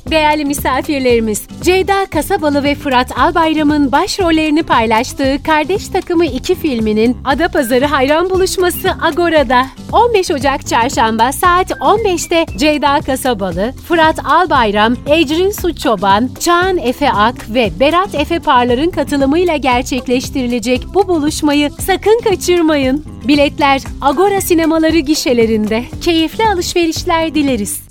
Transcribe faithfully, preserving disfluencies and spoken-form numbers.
Değerli misafirlerimiz, Ceyda Kasabalı ve Fırat Albayram'ın başrollerini paylaştığı Kardeş Takımı iki filminin Adapazarı hayran buluşması Agora'da. on beş Ocak Çarşamba saat on beşte Ceyda Kasabalı, Fırat Albayram, Ecrin Su Çoban, Çağan Efe Ak ve Berat Efe Parlar'ın katılımıyla gerçekleştirilecek bu buluşmayı sakın kaçırmayın. Biletler Agora sinemaları gişelerinde. Keyifli alışverişler dileriz.